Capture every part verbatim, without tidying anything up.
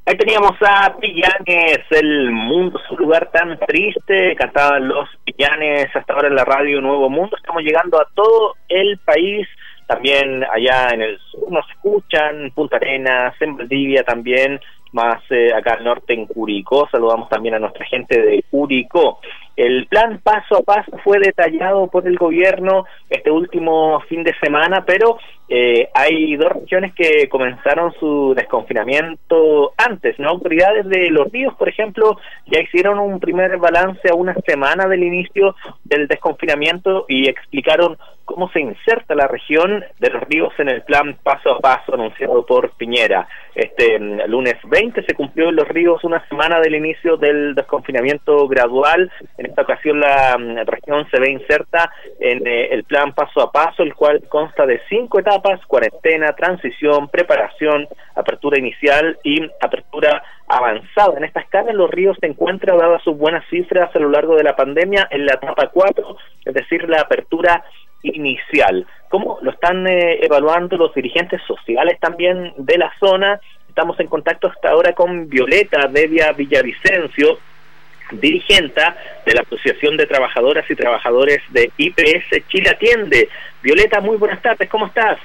Ahí teníamos a Pillanes, el mundo es un lugar tan triste, cantaban los Pillanes hasta ahora en la radio Nuevo Mundo. Estamos llegando a todo el país, también allá en el sur nos escuchan, Punta Arenas, en Valdivia también, más eh, acá al norte en Curicó. Saludamos también a nuestra gente de Curicó. El plan paso a paso fue detallado por el gobierno este último fin de semana, pero eh, hay dos regiones que comenzaron su desconfinamiento antes, ¿no? Autoridades de Los Ríos, por ejemplo, ya hicieron un primer balance a una semana del inicio del desconfinamiento y explicaron cómo se inserta la región de Los Ríos en el plan paso a paso anunciado por Piñera. Este lunes veinte se cumplió en Los Ríos una semana del inicio del desconfinamiento gradual. En esta ocasión la um, región se ve inserta en eh, el plan paso a paso, el cual consta de cinco etapas: cuarentena, transición, preparación, apertura inicial y apertura avanzada. En esta escala Los Ríos se encuentra, dadas sus buenas cifras a lo largo de la pandemia, en la etapa cuatro, es decir, la apertura inicial. ¿Cómo lo están eh, evaluando los dirigentes sociales también de la zona? Estamos en contacto hasta ahora con Violeta Devia Villavicencio, dirigenta de la Asociación de Trabajadoras y Trabajadores de I P S Chile Atiende. Violeta, muy buenas tardes, ¿cómo estás?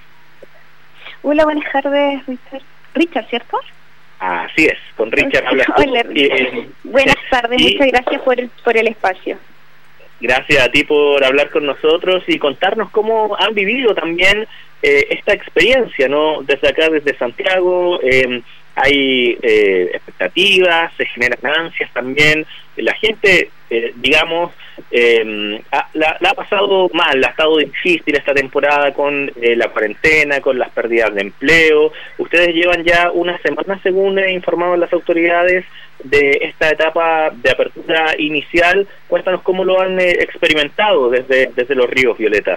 Hola, buenas tardes, Richard, Richard, ¿cierto? Así es, con Richard hablas tú. Hola, Richard. Eh, buenas tardes, y muchas gracias por el, por el espacio. Gracias a ti por hablar con nosotros y contarnos cómo han vivido también eh, esta experiencia, ¿no? Desde acá, desde Santiago, eh, hay eh, expectativas, se generan ansias también. La gente, eh, digamos, eh, ha, la, la ha pasado mal, ha estado difícil esta temporada con eh, la cuarentena, con las pérdidas de empleo. Ustedes llevan ya una semana, según eh, informaron las autoridades, de esta etapa de apertura inicial. Cuéntanos cómo lo han eh, experimentado desde, desde Los Ríos, Violeta.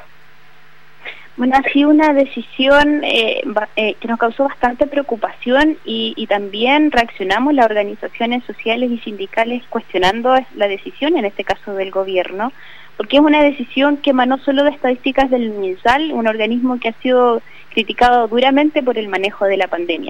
Bueno, ha sido una decisión eh, eh, que nos causó bastante preocupación y, y también reaccionamos las organizaciones sociales y sindicales cuestionando la decisión, en este caso del gobierno, porque es una decisión que emanó solo de estadísticas del MinSal, un organismo que ha sido criticado duramente por el manejo de la pandemia.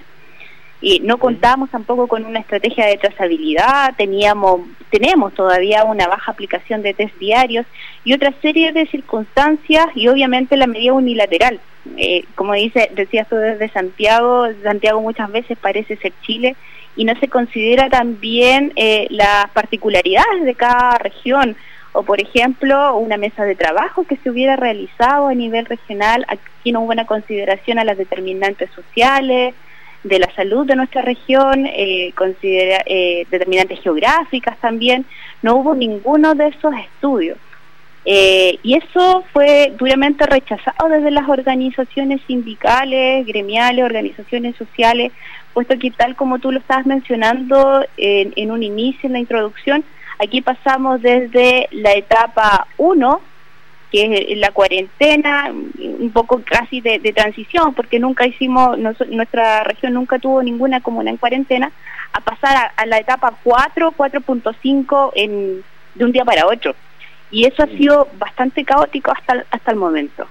Y no contábamos tampoco con una estrategia de trazabilidad, teníamos, tenemos todavía una baja aplicación de test diarios y otra serie de circunstancias, y obviamente la medida unilateral. Eh, como dice, decías tú desde Santiago, Santiago muchas veces parece ser Chile y no se considera también eh, las particularidades de cada región, o por ejemplo una mesa de trabajo que se hubiera realizado a nivel regional. Aquí no hubo una consideración a las determinantes sociales, de la salud de nuestra región, eh, considera, eh, determinantes geográficas también. No hubo ninguno de esos estudios. Eh, y eso fue duramente rechazado desde las organizaciones sindicales, gremiales, organizaciones sociales, puesto que tal como tú lo estabas mencionando en, en un inicio, en la introducción, aquí pasamos desde la etapa uno, que es la cuarentena, un poco casi de, de transición, porque nunca hicimos, no, nuestra región nunca tuvo ninguna comuna en cuarentena, a pasar a, a la etapa cuatro, cuatro punto cinco en, de un día para otro. Y eso ha sido bastante caótico hasta, hasta el momento.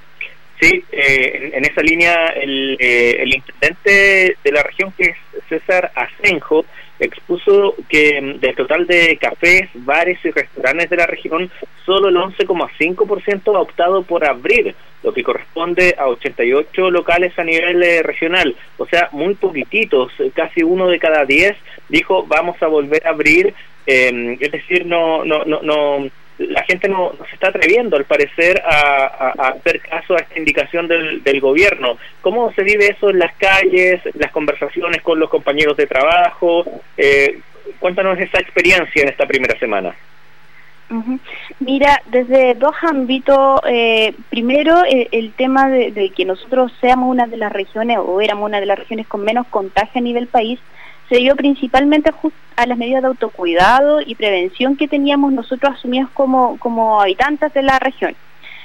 Sí, eh, en esa línea el, eh, el intendente de la región, que es César Asenjo, expuso que del total de cafés, bares y restaurantes de la región, solo el once coma cinco por ciento ha optado por abrir, lo que corresponde a ochenta y ocho locales a nivel eh, regional. O sea, muy poquititos, casi uno de cada diez dijo vamos a volver a abrir. Eh, es decir, no, no, no, no la gente no, no se está atreviendo, al parecer, a, a, a hacer caso a esta indicación del, del gobierno. ¿Cómo se vive eso en las calles, las conversaciones con los compañeros de trabajo? Eh, cuéntanos esa experiencia en esta primera semana. Uh-huh. Mira, desde dos ámbitos. Eh, primero, eh, el tema de, de que nosotros seamos una de las regiones, o éramos una de las regiones con menos contagio a nivel país, se dio principalmente a las medidas de autocuidado y prevención que teníamos nosotros asumidos como, como habitantes de la región.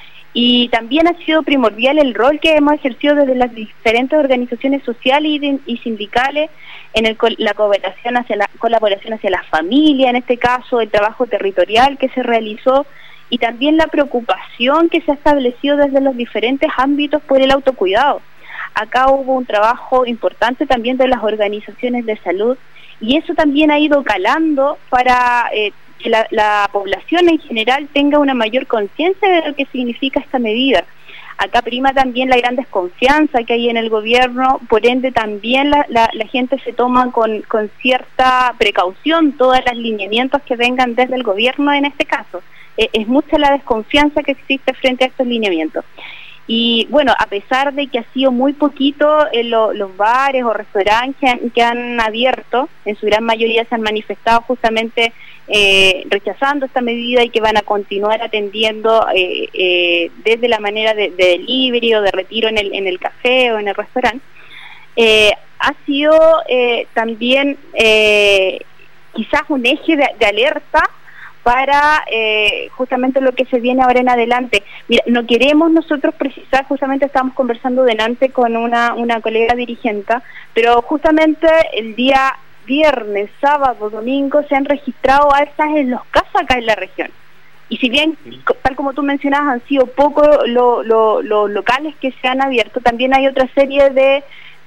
Y también ha sido primordial el rol que hemos ejercido desde las diferentes organizaciones sociales y, y sindicales en el, la cooperación hacia la colaboración hacia la familia, en este caso el trabajo territorial que se realizó, y también la preocupación que se ha establecido desde los diferentes ámbitos por el autocuidado. Acá hubo un trabajo importante también de las organizaciones de salud, y eso también ha ido calando para eh, que la, la población en general tenga una mayor conciencia de lo que significa esta medida. Acá prima también la gran desconfianza que hay en el gobierno, por ende también la, la, la gente se toma con, con cierta precaución todos los lineamientos que vengan desde el gobierno en este caso. Eh, es mucha la desconfianza que existe frente a estos lineamientos. Y bueno, a pesar de que ha sido muy poquito eh, lo, los bares o restaurantes que han, que han abierto, en su gran mayoría se han manifestado justamente eh, rechazando esta medida y que van a continuar atendiendo eh, eh, desde la manera de, de delivery o de retiro en el, en el café o en el restaurante. Eh, ha sido eh, también eh, quizás un eje de, de alerta para eh, justamente lo que se viene ahora en adelante. Mira, no queremos nosotros precisar, justamente estábamos conversando delante con una, una colega dirigente, pero justamente el día viernes, sábado, domingo se han registrado alzas en los casos acá en la región. Y si bien, tal como tú mencionabas, han sido pocos los lo, lo locales que se han abierto, también hay otra serie de,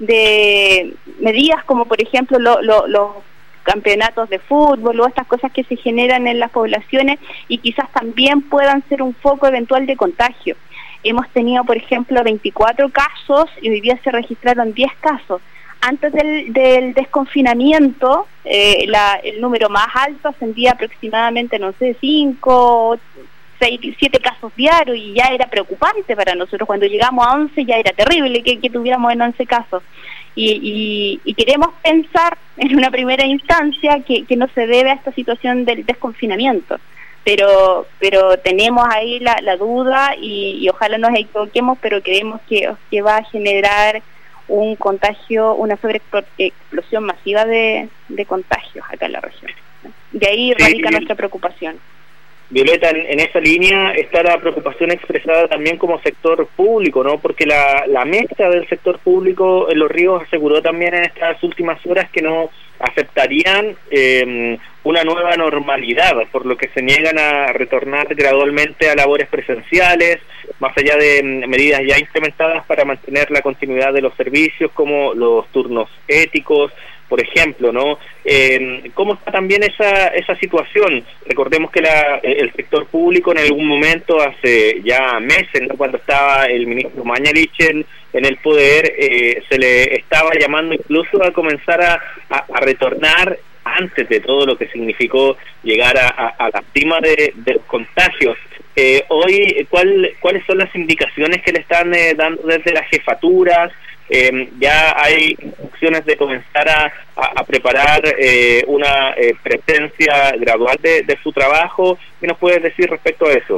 de medidas, como por ejemplo los lo, lo campeonatos de fútbol o estas cosas que se generan en las poblaciones y quizás también puedan ser un foco eventual de contagio. Hemos tenido, por ejemplo, veinticuatro casos y hoy día se registraron diez casos. Antes del, del desconfinamiento, eh, la, el número más alto ascendía aproximadamente, no sé, cinco, seis, siete casos diarios y ya era preocupante para nosotros. Cuando llegamos a once ya era terrible que, que tuviéramos en once casos. Y, y, y queremos pensar en una primera instancia que, que no se debe a esta situación del desconfinamiento, pero pero tenemos ahí la, la duda y, y ojalá nos equivoquemos, pero creemos que, que va a generar un contagio, una sobreexplosión masiva de, de contagios acá en la región. De ahí radica sí, nuestra preocupación. Violeta, en, en esa línea está la preocupación expresada también como sector público, ¿no? Porque la, la mezcla del sector público en Los Ríos aseguró también en estas últimas horas que no aceptarían eh, una nueva normalidad, por lo que se niegan a retornar gradualmente a labores presenciales, más allá de medidas ya implementadas para mantener la continuidad de los servicios, como los turnos éticos, por ejemplo, ¿no? Eh, ¿Cómo está también esa esa situación? Recordemos que la, el sector público en algún momento, hace ya meses, ¿no?, cuando estaba el ministro Mañalich en, en el poder, eh, se le estaba llamando incluso a comenzar a, a, a retornar antes de todo lo que significó llegar a, a, a la cima de, de los contagios. Eh, hoy, ¿cuál, ¿cuáles son las indicaciones que le están eh, dando desde las jefaturas? Eh, ya hay instrucciones de comenzar a, a, a preparar eh, una eh, presencia gradual de, de su trabajo. ¿Qué nos puedes decir respecto a eso?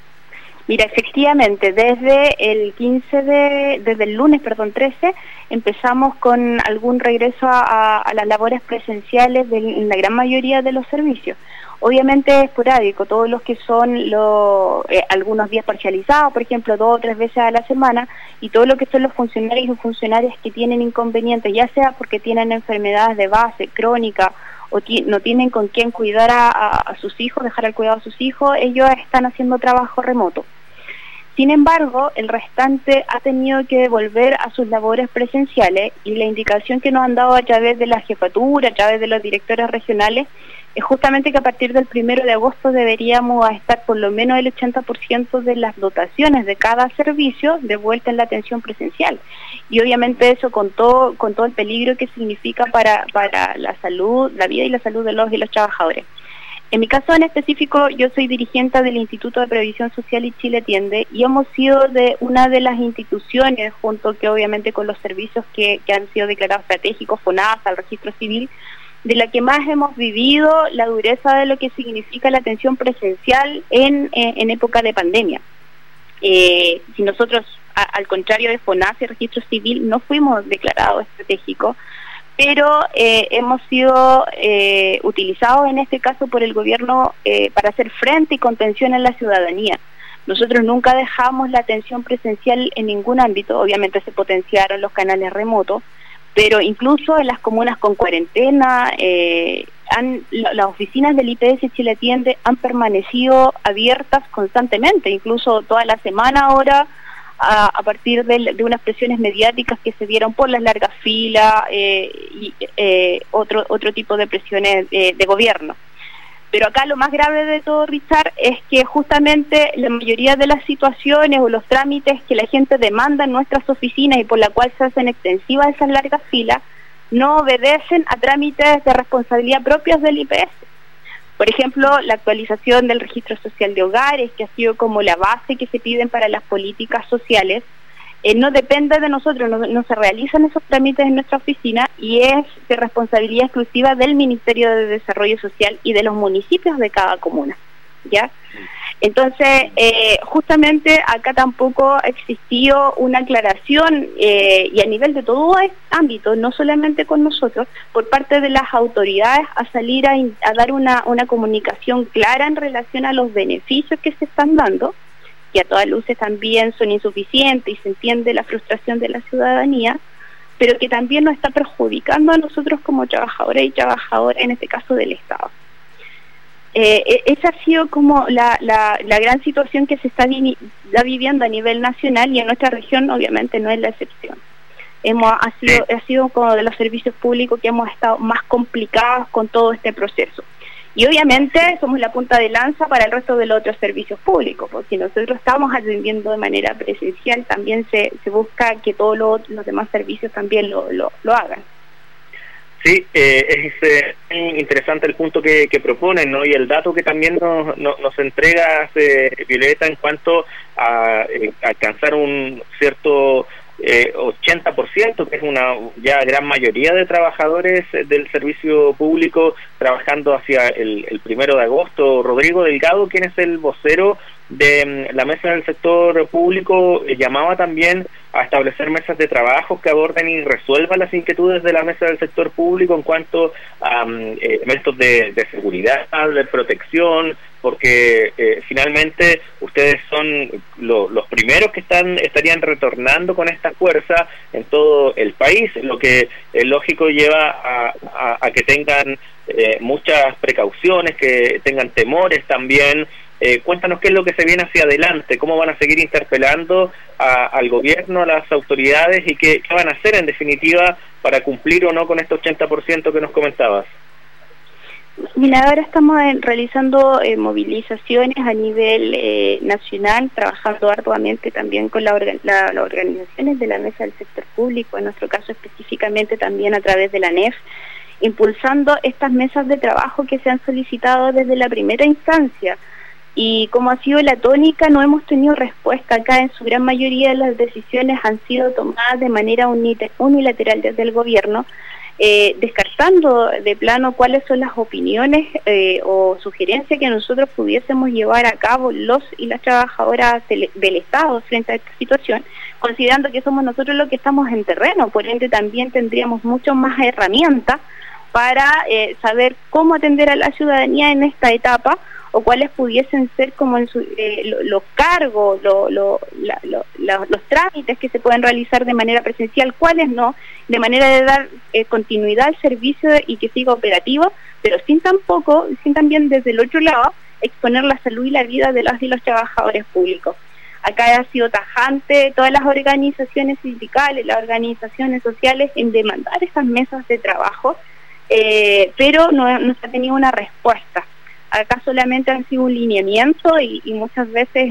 Mira, efectivamente, desde el quince de, desde el lunes, perdón, trece, empezamos con algún regreso a, a las labores presenciales de, en la gran mayoría de los servicios. Obviamente es esporádico, todos los que son los, eh, algunos días parcializados, por ejemplo, dos o tres veces a la semana, y todo lo que son los funcionarios y funcionarias que tienen inconvenientes, ya sea porque tienen enfermedades de base, crónica, o no tienen con quién cuidar a, a, a sus hijos, dejar al cuidado a sus hijos, ellos están haciendo trabajo remoto. Sin embargo, el restante ha tenido que volver a sus labores presenciales y la indicación que nos han dado a través de la jefatura, a través de los directores regionales, es justamente que a partir del primero de agosto deberíamos estar por lo menos el ochenta por ciento de las dotaciones de cada servicio de vuelta en la atención presencial. Y obviamente eso con todo, con todo el peligro que significa para, para la salud, la vida y la salud de los y los trabajadores. En mi caso en específico, yo soy dirigente del Instituto de Previsión Social y Chile Atiende, y hemos sido de una de las instituciones, junto que obviamente con los servicios que, que han sido declarados estratégicos, FONASA, el Registro Civil, de la que más hemos vivido la dureza de lo que significa la atención presencial en, en, en época de pandemia. Eh, si nosotros, a, al contrario de FONASA y Registro Civil, no fuimos declarados estratégicos, pero eh, hemos sido eh, utilizados en este caso por el gobierno eh, para hacer frente y contención en la ciudadanía. Nosotros nunca dejamos la atención presencial en ningún ámbito, obviamente se potenciaron los canales remotos, pero incluso en las comunas con cuarentena, eh, han, las oficinas del I P S Chile Atiende han permanecido abiertas constantemente, incluso toda la semana ahora a, a partir de, de unas presiones mediáticas que se dieron por las largas filas eh, y eh, otro, otro tipo de presiones de, de gobierno. Pero acá lo más grave de todo, Richard, es que justamente la mayoría de las situaciones o los trámites que la gente demanda en nuestras oficinas y por la cual se hacen extensivas esas largas filas, no obedecen a trámites de responsabilidad propios del I P S. Por ejemplo, la actualización del registro social de hogares, que ha sido como la base que se piden para las políticas sociales, Eh, no depende de nosotros, no, no se realizan esos trámites en nuestra oficina y es de responsabilidad exclusiva del Ministerio de Desarrollo Social y de los municipios de cada comuna, ¿ya? Entonces, eh, justamente acá tampoco existió una aclaración eh, y a nivel de todo ámbito, no solamente con nosotros, por parte de las autoridades a salir a, a dar una, una comunicación clara en relación a los beneficios que se están dando, que a todas luces también son insuficientes y se entiende la frustración de la ciudadanía, pero que también nos está perjudicando a nosotros como trabajadores y trabajadoras, en este caso del Estado. Eh, esa ha sido como la, la, la gran situación que se está, vi está viviendo a nivel nacional y en nuestra región obviamente no es la excepción. Hemos, ha, sido, ha sido como de los servicios públicos que hemos estado más complicados con todo este proceso. Y obviamente somos la punta de lanza para el resto de los otros servicios públicos, porque si nosotros estamos atendiendo de manera presencial, también se, se busca que todos los, los demás servicios también lo, lo, lo hagan. Sí, eh, es eh, interesante el punto que, que proponen, ¿no? Y el dato que también nos, nos, nos entrega eh, Violeta en cuanto a eh, alcanzar un cierto eh, ochenta por ciento, que es una ya gran mayoría de trabajadores del servicio público trabajando hacia el, el primero de agosto. Rodrigo Delgado, quien es el vocero de la mesa del sector público, eh, llamaba también a establecer mesas de trabajo que aborden y resuelvan las inquietudes de la mesa del sector público en cuanto a um, eh, elementos de, de seguridad, de protección, porque eh, finalmente ustedes son lo, los primeros que están estarían retornando con esta fuerza en todo el país, lo que es lógico lleva a, a, a que tengan eh, muchas precauciones, que tengan temores también. Eh, cuéntanos qué es lo que se viene hacia adelante, cómo van a seguir interpelando a, al gobierno, a las autoridades y qué, qué van a hacer en definitiva para cumplir o no con este ochenta por ciento que nos comentabas. Mira, ahora estamos eh, realizando eh, movilizaciones a nivel eh, nacional, trabajando arduamente también con la orga la, las organizaciones de la mesa del sector público, en nuestro caso específicamente también a través de la N E F, impulsando estas mesas de trabajo que se han solicitado desde la primera instancia. Y como ha sido la tónica, no hemos tenido respuesta acá. En su gran mayoría de las decisiones han sido tomadas de manera unilateral desde el gobierno, eh, descartando de plano cuáles son las opiniones eh, o sugerencias que nosotros pudiésemos llevar a cabo los y las trabajadoras del, del Estado frente a esta situación, considerando que somos nosotros los que estamos en terreno, por ende también tendríamos mucho más herramientas para eh, saber cómo atender a la ciudadanía en esta etapa, o cuáles pudiesen ser como en su, eh, los lo cargos, lo, lo, la, lo, la, los trámites que se pueden realizar de manera presencial, cuáles no, de manera de dar eh, continuidad al servicio y que siga operativo, pero sin tampoco, sin también desde el otro lado, exponer la salud y la vida de las y los trabajadores públicos. Acá ha sido tajante todas las organizaciones sindicales, las organizaciones sociales en demandar esas mesas de trabajo, eh, pero no, no se ha tenido una respuesta. Acá solamente han sido un lineamiento y, y muchas veces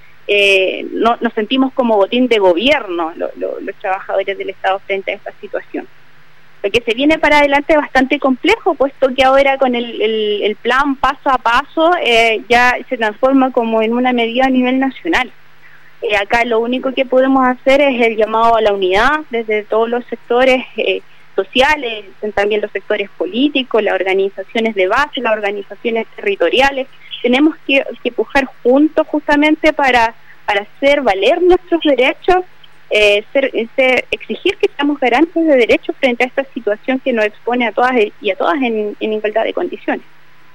eh, no, nos sentimos como botín de gobierno lo, lo, los trabajadores del Estado frente a esta situación. Lo que se viene para adelante es bastante complejo, puesto que ahora con el, el, el plan paso a paso eh, ya se transforma como en una medida a nivel nacional. Eh, acá lo único que podemos hacer es el llamado a la unidad desde todos los sectores eh, sociales, también los sectores políticos, las organizaciones de base, las organizaciones territoriales. Tenemos que, que pujar juntos justamente para, para hacer valer nuestros derechos, eh, ser, ser, exigir que seamos garantes de derechos frente a esta situación que nos expone a todas y a todas en, en igualdad de condiciones.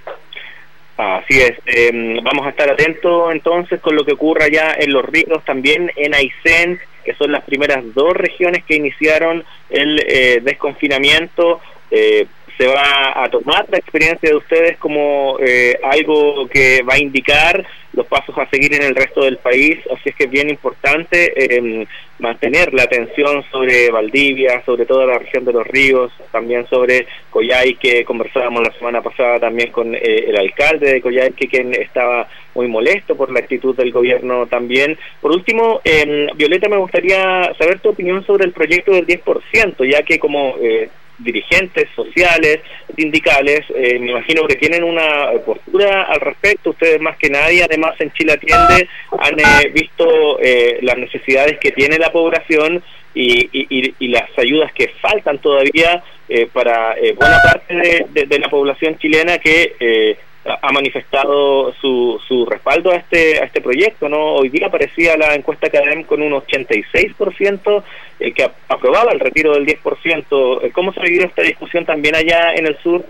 Así es, eh, vamos a estar atentos entonces con lo que ocurra ya en Los Ríos, también en Aysén, que son las primeras dos regiones que iniciaron el eh, desconfinamiento. Eh, se va a tomar la experiencia de ustedes como eh, algo que va a indicar lo los pasos a seguir en el resto del país, así es que es bien importante eh, mantener la atención sobre Valdivia, sobre toda la región de los ríos, también sobre Coyhaique. Conversábamos la semana pasada también con eh, el alcalde de Coyhaique, quien estaba muy molesto por la actitud del gobierno también. Por último, eh, Violeta, me gustaría saber tu opinión sobre el proyecto del diez por ciento, ya que como eh, dirigentes sociales, sindicales, eh, me imagino que tienen una postura al respecto. Ustedes más que nadie, además en Chile Atiende, han eh, visto eh, las necesidades que tiene la población y, y, y las ayudas que faltan todavía eh, para eh, buena parte de, de, de la población chilena que eh, ha manifestado su, su respaldo a este a este proyecto, ¿no? Hoy día aparecía la encuesta Cadem con un ochenta y seis por ciento eh, que aprobaba el retiro del diez por ciento. ¿Cómo se ha vivido esta discusión también allá en el sur?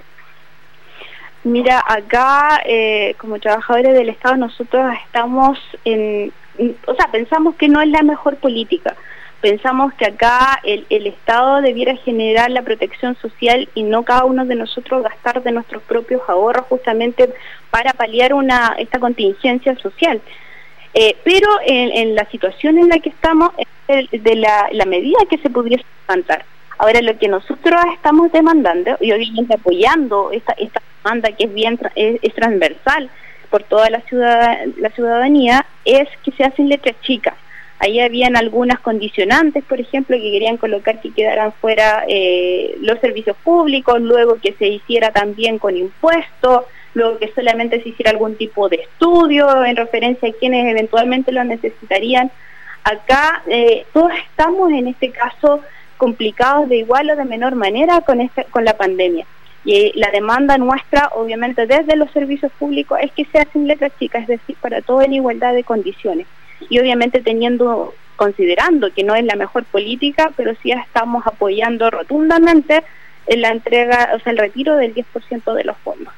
Mira, acá eh, como trabajadores del Estado nosotros estamos en, o sea, pensamos que no es la mejor política. Pensamos que acá el, el Estado debiera generar la protección social y no cada uno de nosotros gastar de nuestros propios ahorros justamente para paliar una esta contingencia social. Eh, pero en, en la situación en la que estamos, es de, de la, la medida que se pudiera levantar. Ahora, lo que nosotros estamos demandando, y obviamente apoyando esta, esta demanda que es bien es, es transversal por toda la, ciudad, la ciudadanía, es que se hacen letras chicas. Ahí habían algunas condicionantes, por ejemplo, que querían colocar que quedaran fuera eh, los servicios públicos, luego que se hiciera también con impuestos, luego que solamente se hiciera algún tipo de estudio en referencia a quienes eventualmente lo necesitarían. Acá eh, todos estamos en este caso complicados de igual o de menor manera con, este, con la pandemia. Y eh, la demanda nuestra, obviamente desde los servicios públicos, es que se hacen letras chicas, es decir, para todo en igualdad de condiciones. Y obviamente teniendo, considerando que no es la mejor política, pero sí estamos apoyando rotundamente en la entrega, o sea, el retiro del diez por ciento de los fondos.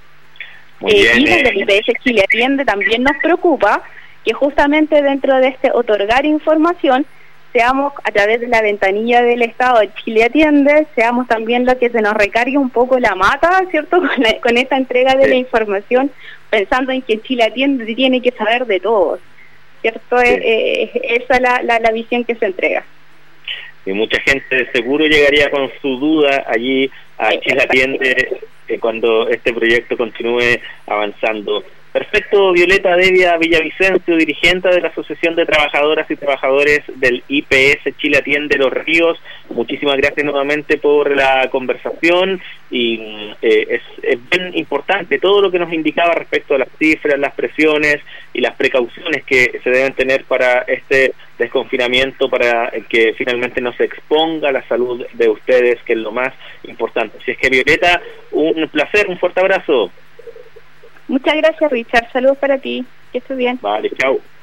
Eh, y desde el I P S Chile Atiende también nos preocupa que justamente dentro de este otorgar información, seamos a través de la ventanilla del Estado de Chile Atiende, seamos también lo que se nos recargue un poco la mata, ¿cierto?, con, la, con esta entrega de sí. la información, pensando en que Chile Atiende tiene que saber de todos. ¿Cierto? Sí. Eh, esa es la, la, la visión que se entrega. Y mucha gente seguro llegaría con su duda allí a Chile Atiende eh, cuando este proyecto continúe avanzando. Perfecto, Violeta Devia Villavicencio, dirigente de la Asociación de Trabajadoras y Trabajadores del I P S Chile Atiende Los Ríos. Muchísimas gracias nuevamente por la conversación y eh, es, es bien importante todo lo que nos indicaba respecto a las cifras, las presiones y las precauciones que se deben tener para este desconfinamiento, para que finalmente no se exponga la salud de ustedes, que es lo más importante. Así es que, Violeta, un placer, un fuerte abrazo. Muchas gracias, Richard. Saludos para ti. Que estés bien. Vale, chao.